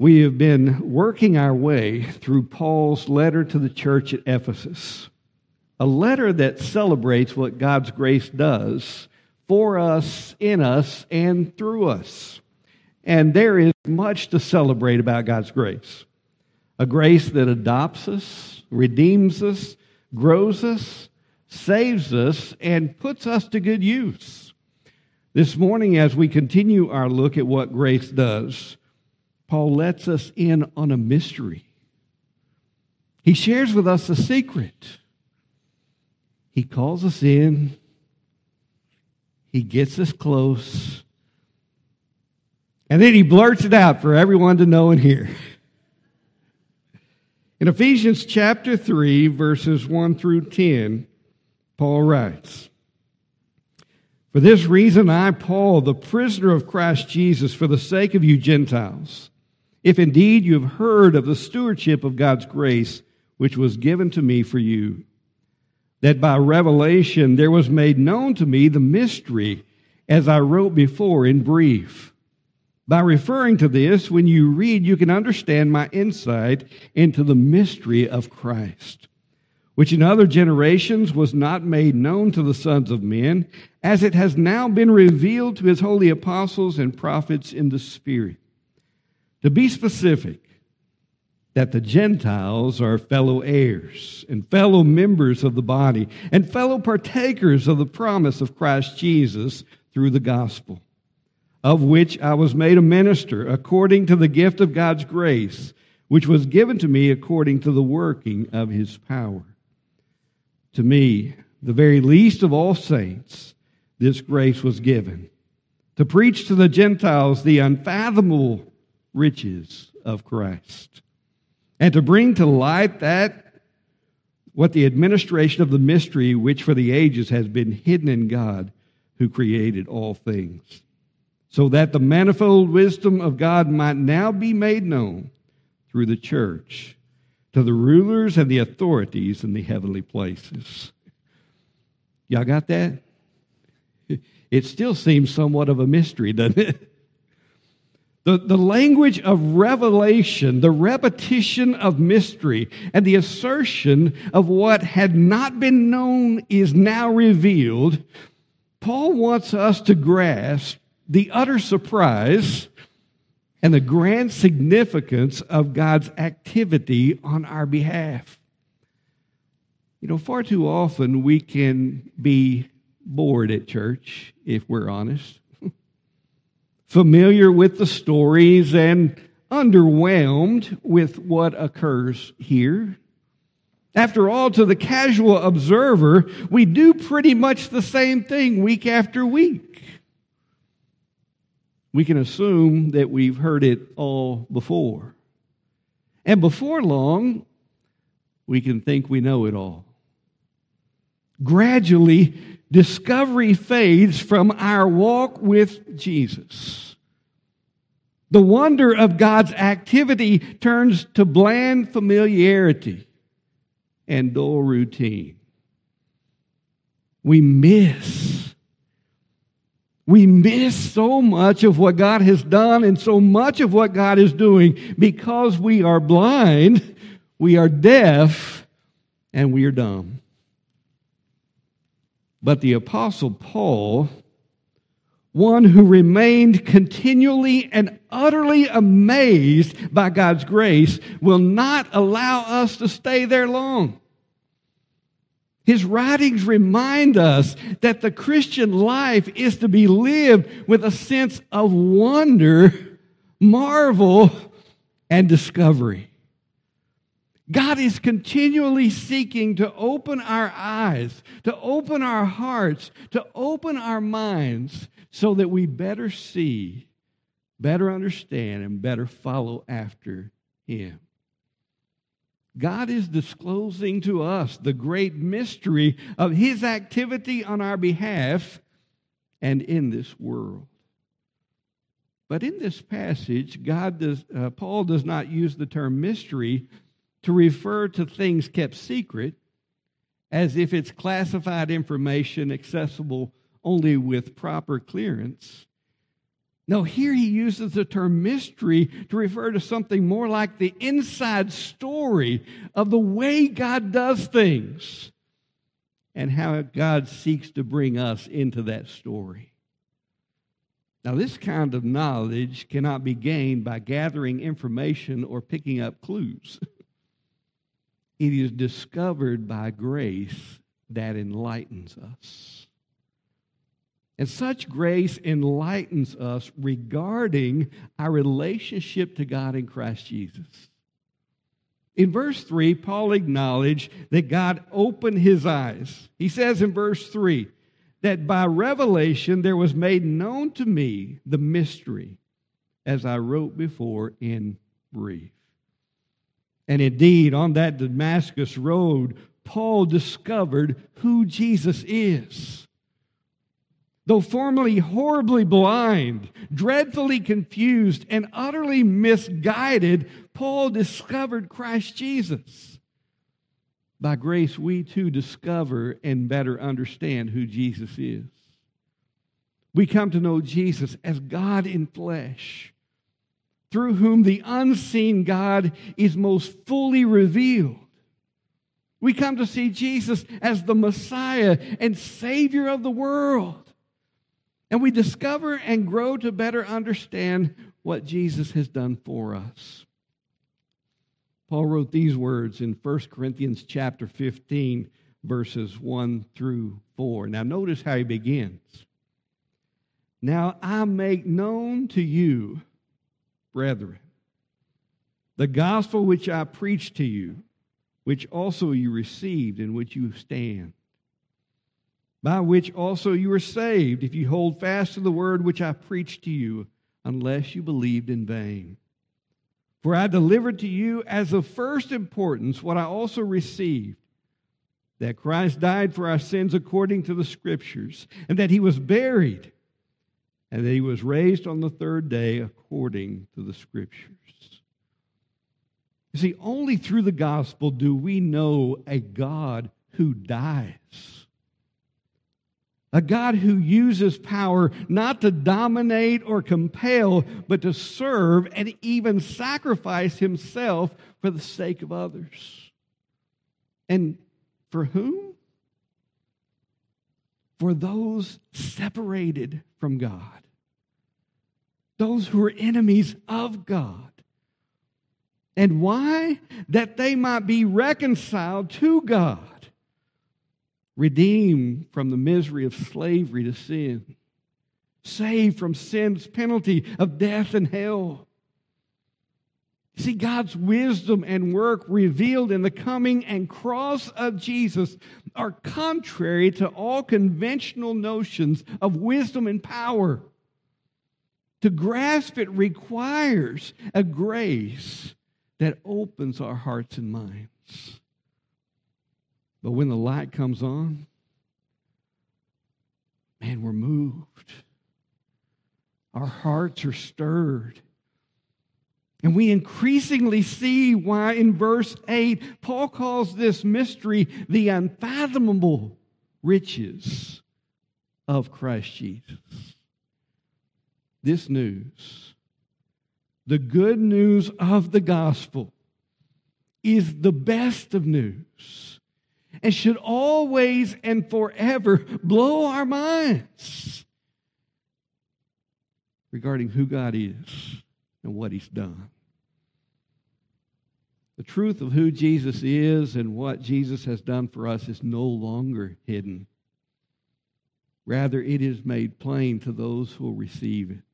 We have been working our way through Paul's letter to the church at Ephesus, a letter that celebrates what God's grace does for us, in us, and through us. And there is much to celebrate about God's grace. A grace that adopts us, redeems us, grows us, saves us, and puts us to good use. This morning, as we continue our look at what grace does, Paul lets us in on a mystery. He shares with us a secret. He calls us in. He gets us close. And then he blurts it out for everyone to know and hear. In Ephesians chapter 3, verses 1 through 10, Paul writes, "For this reason I, Paul, the prisoner of Christ Jesus, for the sake of you Gentiles, if indeed you have heard of the stewardship of God's grace, which was given to me for you, that by revelation there was made known to me the mystery, as I wrote before in brief. By referring to this, when you read, you can understand my insight into the mystery of Christ, which in other generations was not made known to the sons of men, as it has now been revealed to his holy apostles and prophets in the Spirit. To be specific, that the Gentiles are fellow heirs and fellow members of the body and fellow partakers of the promise of Christ Jesus through the gospel, of which I was made a minister according to the gift of God's grace, which was given to me according to the working of his power. To me, the very least of all saints, this grace was given, to preach to the Gentiles the unfathomable riches of Christ, and to bring to light what the administration of the mystery which for the ages has been hidden in God, who created all things, so that the manifold wisdom of God might now be made known through the church to the rulers and the authorities in the heavenly places." Y'all got that? It still seems somewhat of a mystery, doesn't it? The language of revelation, the repetition of mystery, and the assertion of what had not been known is now revealed. Paul wants us to grasp the utter surprise and the grand significance of God's activity on our behalf. You know, far too often we can be bored at church, if we're honest, familiar with the stories and underwhelmed with what occurs here. After all, to the casual observer, we do pretty much the same thing week after week. We can assume that we've heard it all before. And before long, we can think we know it all. Gradually, discovery fades from our walk with Jesus. The wonder of God's activity turns to bland familiarity and dull routine. We miss so much of what God has done and so much of what God is doing because we are blind, we are deaf, and we are dumb. But the Apostle Paul, one who remained continually and utterly amazed by God's grace, will not allow us to stay there long. His writings remind us that the Christian life is to be lived with a sense of wonder, marvel, and discovery. God is continually seeking to open our eyes, to open our hearts, to open our minds so that we better see, better understand, and better follow after Him. God is disclosing to us the great mystery of His activity on our behalf and in this world. But in this passage, Paul does not use the term mystery to refer to things kept secret as if it's classified information accessible only with proper clearance. No, here he uses the term mystery to refer to something more like the inside story of the way God does things and how God seeks to bring us into that story. Now, this kind of knowledge cannot be gained by gathering information or picking up clues. It is discovered by grace that enlightens us. And such grace enlightens us regarding our relationship to God in Christ Jesus. In verse 3, Paul acknowledged that God opened his eyes. He says in verse 3 that by revelation there was made known to me the mystery, as I wrote before in brief. And indeed, on that Damascus road, Paul discovered who Jesus is. Though formerly horribly blind, dreadfully confused, and utterly misguided, Paul discovered Christ Jesus. By grace, we too discover and better understand who Jesus is. We come to know Jesus as God in flesh, through whom the unseen God is most fully revealed. We come to see Jesus as the Messiah and Savior of the world. And we discover and grow to better understand what Jesus has done for us. Paul wrote these words in 1 Corinthians chapter 15, verses 1 through 4. Now notice how he begins. Now I make known to you, brethren, the gospel which I preached to you, which also you received, in which you stand, by which also you are saved, if you hold fast to the word which I preached to you, unless you believed in vain. For I delivered to you as of first importance what I also received, that Christ died for our sins according to the Scriptures, and that he was buried, and that he was raised on the third day according to the Scriptures. You see, only through the gospel do we know a God who dies. A God who uses power not to dominate or compel, but to serve and even sacrifice himself for the sake of others. And for whom? For those separated from God. Those who are enemies of God. And why? That they might be reconciled to God. Redeemed from the misery of slavery to sin. Saved from sin's penalty of death and hell. See, God's wisdom and work revealed in the coming and cross of Jesus are contrary to all conventional notions of wisdom and power. To grasp it requires a grace that opens our hearts and minds. But when the light comes on, man, we're moved. Our hearts are stirred. And we increasingly see why in verse 8, Paul calls this mystery the unfathomable riches of Christ Jesus. This news, the good news of the gospel, is the best of news. And should always and forever blow our minds regarding who God is and what he's done. The truth of who Jesus is and what Jesus has done for us is no longer hidden. Rather, it is made plain to those who will receive it.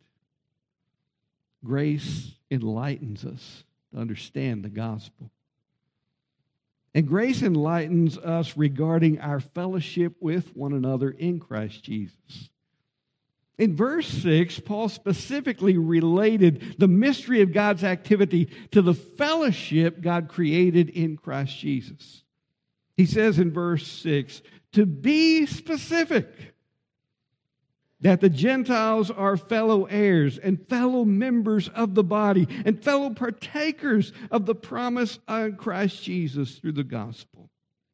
Grace enlightens us to understand the gospel. And grace enlightens us regarding our fellowship with one another in Christ Jesus. In verse 6, Paul specifically related the mystery of God's activity to the fellowship God created in Christ Jesus. He says in verse 6, to be specific, that the Gentiles are fellow heirs and fellow members of the body and fellow partakers of the promise of Christ Jesus through the gospel.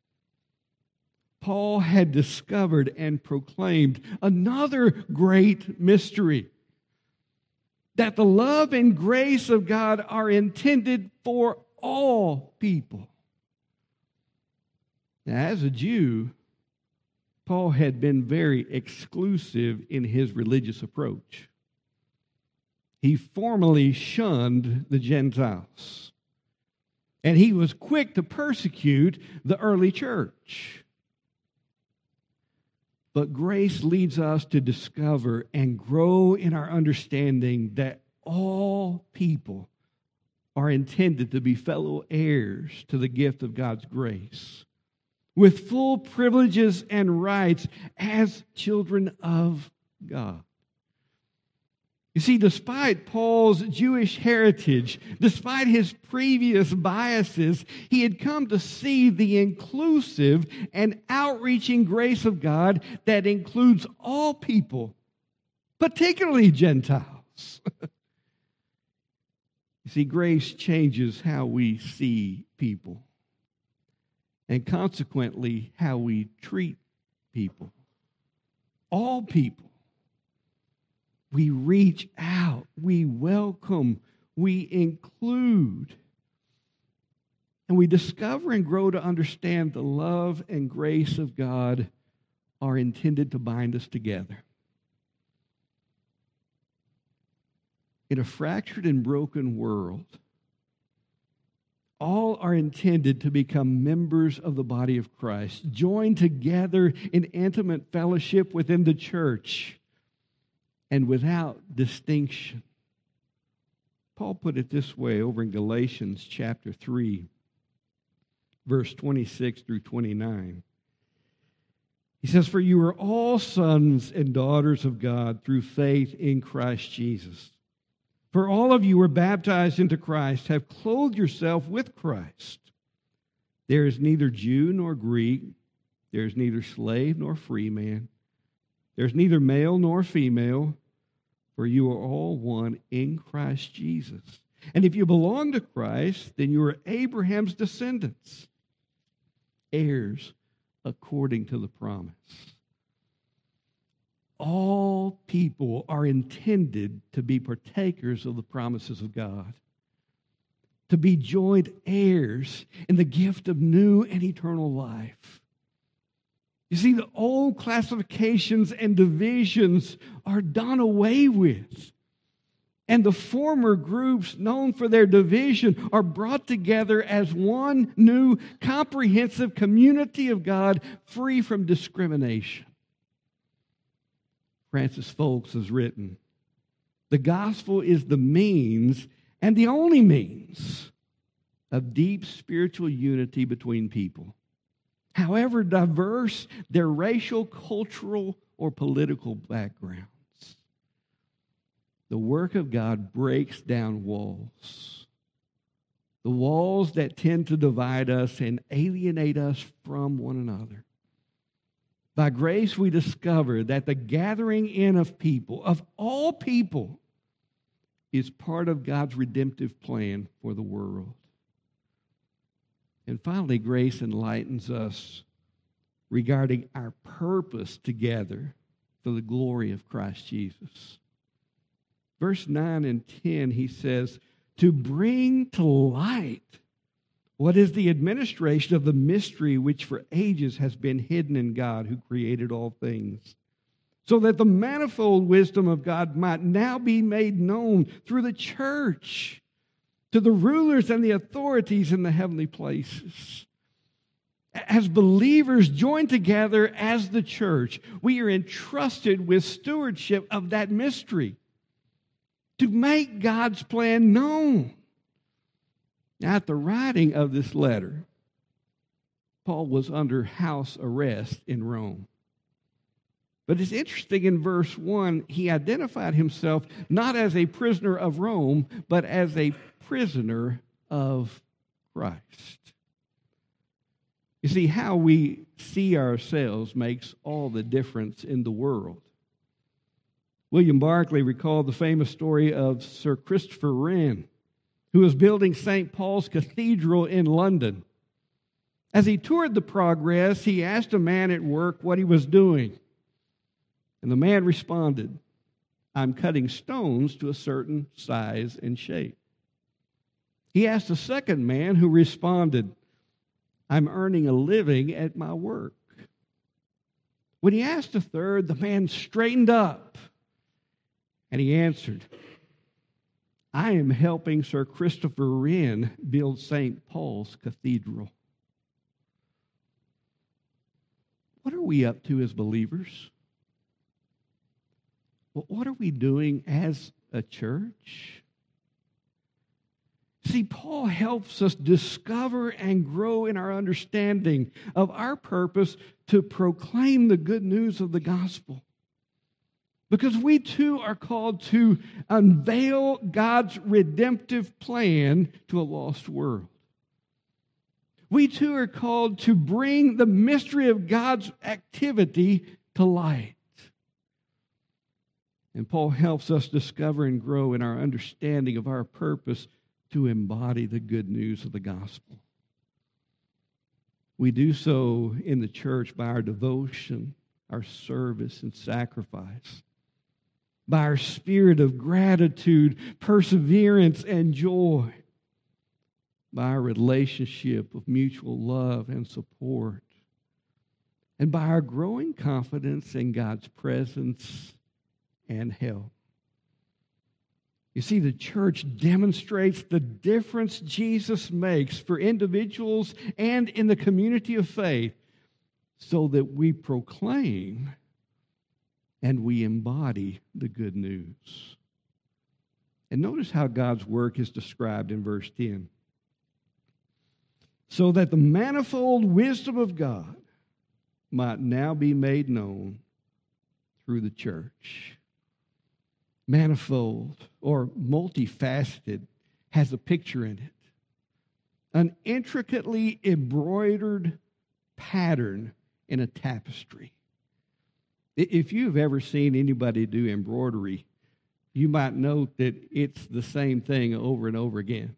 Paul had discovered and proclaimed another great mystery. that the love and grace of God are intended for all people. Now, as a Jew, Paul had been very exclusive in his religious approach. He formally shunned the Gentiles, and he was quick to persecute the early church. But grace leads us to discover and grow in our understanding that all people are intended to be fellow heirs to the gift of God's grace, with full privileges and rights as children of God. You see, despite Paul's Jewish heritage, despite his previous biases, he had come to see the inclusive and outreaching grace of God that includes all people, particularly Gentiles. You see, grace changes how we see people, and consequently, how we treat people. All people. We reach out, we welcome, we include, and we discover and grow to understand the love and grace of God are intended to bind us together. In a fractured and broken world, all are intended to become members of the body of Christ, joined together in intimate fellowship within the church, and without distinction. Paul put it this way over in Galatians chapter 3, verse 26 through 29. He says, "For you are all sons and daughters of God through faith in Christ Jesus. For all of you were baptized into Christ, have clothed yourself with Christ. There is neither Jew nor Greek, there is neither slave nor free man. There's neither male nor female, for you are all one in Christ Jesus. And if you belong to Christ, then you are Abraham's descendants, heirs according to the promise." All people are intended to be partakers of the promises of God, to be joint heirs in the gift of new and eternal life. You see, the old classifications and divisions are done away with. And the former groups, known for their division, are brought together as one new, comprehensive community of God, free from discrimination. Francis Folks has written, "The gospel is the means, and the only means, of deep spiritual unity between people, however diverse their racial, cultural, or political backgrounds. The work of God breaks down walls, the walls that tend to divide us and alienate us from one another. By grace, we discover that the gathering in of people, of all people, is part of God's redemptive plan for the world." And finally, grace enlightens us regarding our purpose together for the glory of Christ Jesus. Verse 9 and 10, he says, "To bring to light what is the administration of the mystery which for ages has been hidden in God who created all things, so that the manifold wisdom of God might now be made known through the church to the rulers and the authorities in the heavenly places." As believers joined together as the church, we are entrusted with stewardship of that mystery to make God's plan known. Now, at the writing of this letter, Paul was under house arrest in Rome. But it's interesting, in verse 1, he identified himself not as a prisoner of Rome, but as a prisoner of Christ. You see, how we see ourselves makes all the difference in the world. William Barclay recalled the famous story of Sir Christopher Wren, who was building St. Paul's Cathedral in London. As he toured the progress, he asked a man at work what he was doing. And the man responded, I'm cutting stones to a certain size and shape. He asked a second man, who responded, I'm earning a living at my work. When he asked a third, the man straightened up and he answered, I am helping Sir Christopher Wren build St. Paul's Cathedral. What are we up to as believers? What are we doing as a church? See, Paul helps us discover and grow in our understanding of our purpose to proclaim the good news of the gospel. Because we too are called to unveil God's redemptive plan to a lost world. We too are called to bring the mystery of God's activity to light. And Paul helps us discover and grow in our understanding of our purpose to embody the good news of the gospel. We do so in the church by our devotion, our service, and sacrifice, by our spirit of gratitude, perseverance, and joy, by our relationship of mutual love and support, and by our growing confidence in God's presence and help. You see, the church demonstrates the difference Jesus makes for individuals and in the community of faith, so that we proclaim and we embody the good news. And notice how God's work is described in verse 10. So that the manifold wisdom of God might now be made known through the church. Manifold or multifaceted has a picture in it. An intricately embroidered pattern in a tapestry. If you've ever seen anybody do embroidery, you might note that it's the same thing over and over again.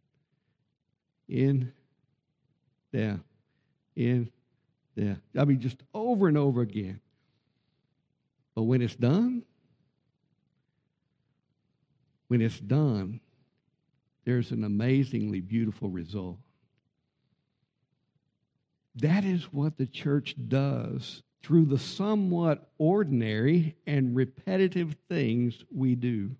In, down, in, down. I mean, just over and over again. But when it's done, there's an amazingly beautiful result. That is what the church does through the somewhat ordinary and repetitive things we do.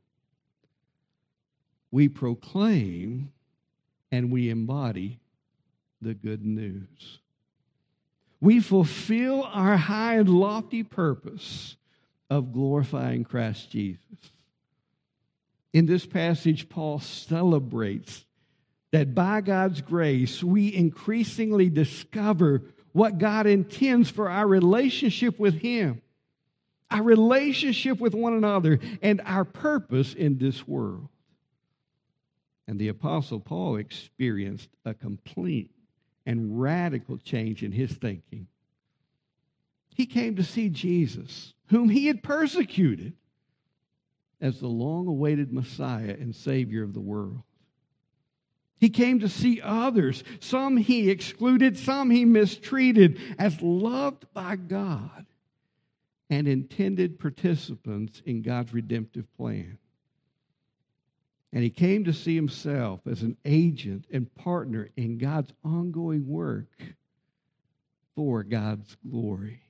We proclaim and we embody the good news. We fulfill our high and lofty purpose of glorifying Christ Jesus. In this passage, Paul celebrates that by God's grace, we increasingly discover what God intends for our relationship with Him, our relationship with one another, and our purpose in this world. And the Apostle Paul experienced a complete and radical change in his thinking. He came to see Jesus, whom he had persecuted, as the long-awaited Messiah and Savior of the world. He came to see others, some he excluded, some he mistreated, as loved by God and intended participants in God's redemptive plan. And he came to see himself as an agent and partner in God's ongoing work for God's glory.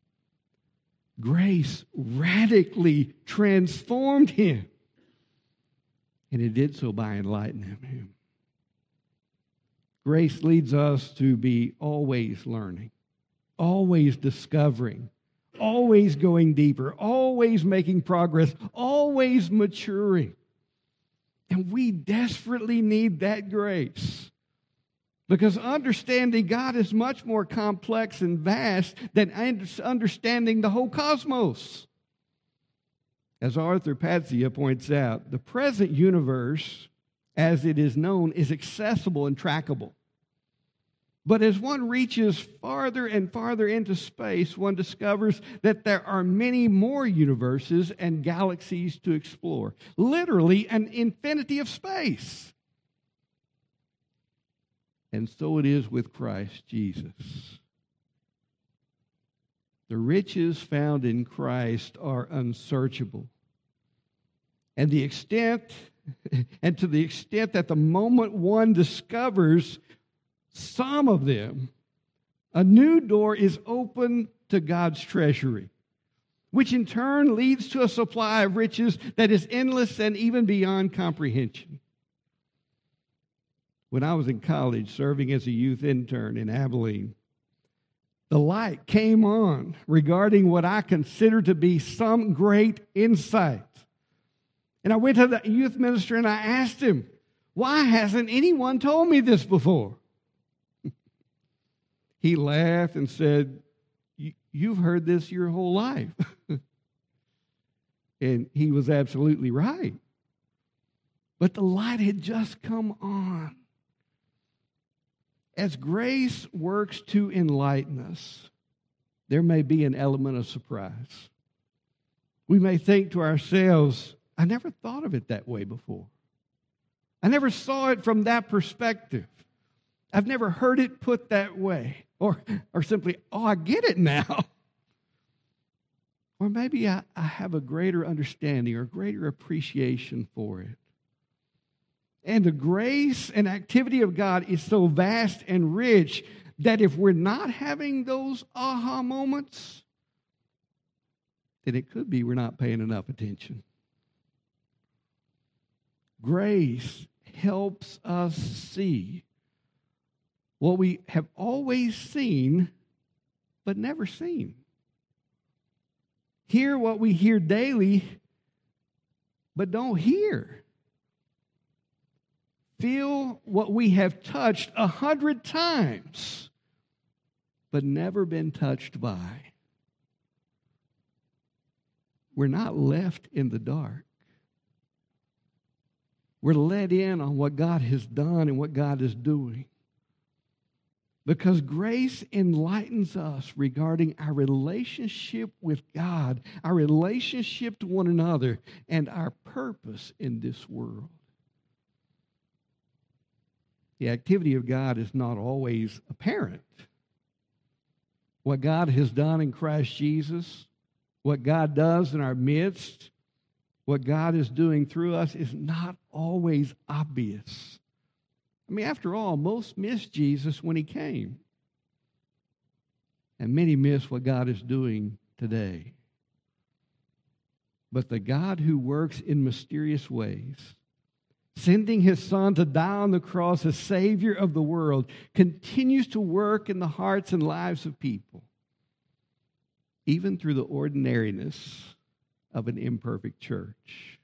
Grace radically transformed him, and it did so by enlightening him. Grace leads us to be always learning, always discovering, always going deeper, always making progress, always maturing. And we desperately need that grace, because understanding God is much more complex and vast than understanding the whole cosmos. As Arthur Padzia points out, the present universe, as it is known, is accessible and trackable. But as one reaches farther and farther into space, one discovers that there are many more universes and galaxies to explore. Literally an infinity of space. And so it is with Christ Jesus. The riches found in Christ are unsearchable. And the extent, and to the extent that the moment one discovers some of them, a new door is open to God's treasury, which in turn leads to a supply of riches that is endless and even beyond comprehension. When I was in college serving as a youth intern in Abilene, the light came on regarding what I consider to be some great insight. And I went to the youth minister and I asked him, why hasn't anyone told me this before? He laughed and said, you've heard this your whole life. And he was absolutely right. But the light had just come on. As grace works to enlighten us, there may be an element of surprise. We may think to ourselves, I never thought of it that way before. I never saw it from that perspective. I've never heard it put that way. Or simply, oh, I get it now. Or maybe I have a greater understanding or greater appreciation for it. And the grace and activity of God is so vast and rich that if we're not having those aha moments, then it could be we're not paying enough attention. Grace helps us see what we have always seen but never seen. Hear what we hear daily but don't hear. Feel what we have touched 100 times, but never been touched by. We're not left in the dark. We're let in on what God has done and what God is doing. Because grace enlightens us regarding our relationship with God, our relationship to one another, and our purpose in this world. The activity of God is not always apparent. What God has done in Christ Jesus, what God does in our midst, what God is doing through us is not always obvious. I mean, after all, most missed Jesus when he came. And many miss what God is doing today. But the God who works in mysterious ways, sending his Son to die on the cross as Savior of the world, continues to work in the hearts and lives of people, even through the ordinariness of an imperfect church.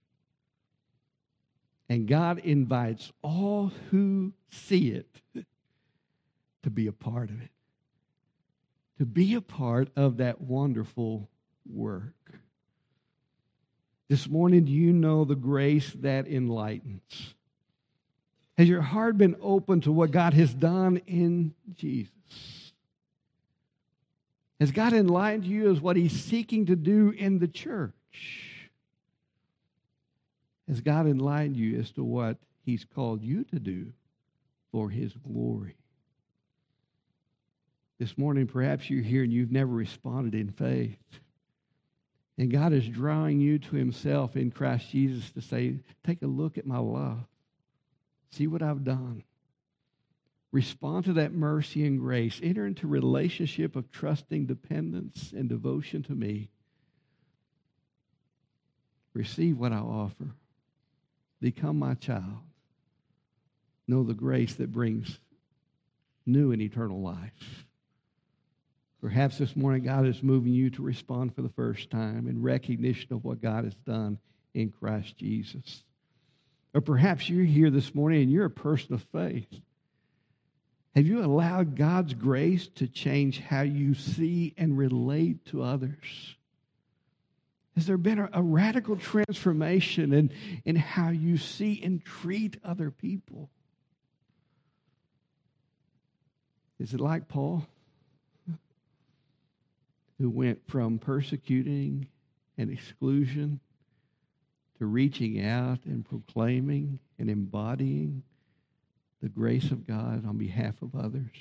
And God invites all who see it to be a part of it, to be a part of that wonderful work. This morning, do you know the grace that enlightens? Has your heart been open to what God has done in Jesus? Has God enlightened you as what he's seeking to do in the church? Has God enlightened you as to what he's called you to do for his glory? This morning, perhaps you're here and you've never responded in faith. And God is drawing you to himself in Christ Jesus to say, take a look at my love. See what I've done. Respond to that mercy and grace. Enter into a relationship of trusting dependence and devotion to me. Receive what I offer. Become my child. Know the grace that brings new and eternal life. Perhaps this morning God is moving you to respond for the first time in recognition of what God has done in Christ Jesus. Or perhaps you're here this morning and you're a person of faith. Have you allowed God's grace to change how you see and relate to others? Has there been a radical transformation in how you see and treat other people? Is it like Paul, who went from persecuting and exclusion to reaching out and proclaiming and embodying the grace of God on behalf of others?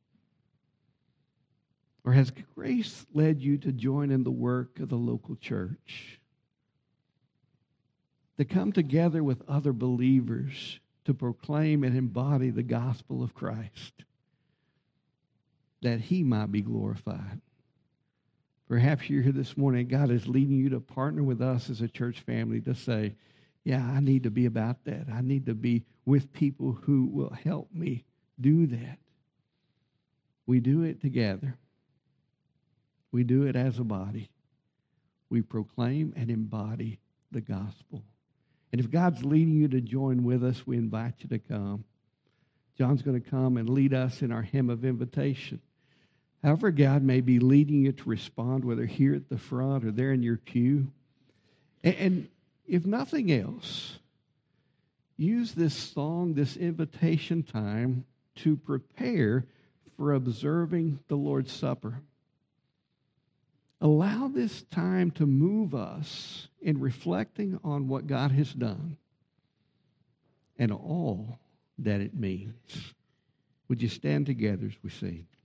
Or has grace led you to join in the work of the local church? to come together with other believers to proclaim and embody the gospel of Christ, that he might be glorified. Perhaps you're here this morning, God is leading you to partner with us as a church family to say, yeah, I need to be about that. I need to be with people who will help me do that. We do it together. We do it as a body. We proclaim and embody the gospel. And if God's leading you to join with us, we invite you to come. John's going to come and lead us in our hymn of invitation. However, God may be leading you to respond, whether here at the front or there in your pew. And if nothing else, use this song, this invitation time, to prepare for observing the Lord's Supper. Allow this time to move us in reflecting on what God has done and all that it means. Would you stand together as we sing?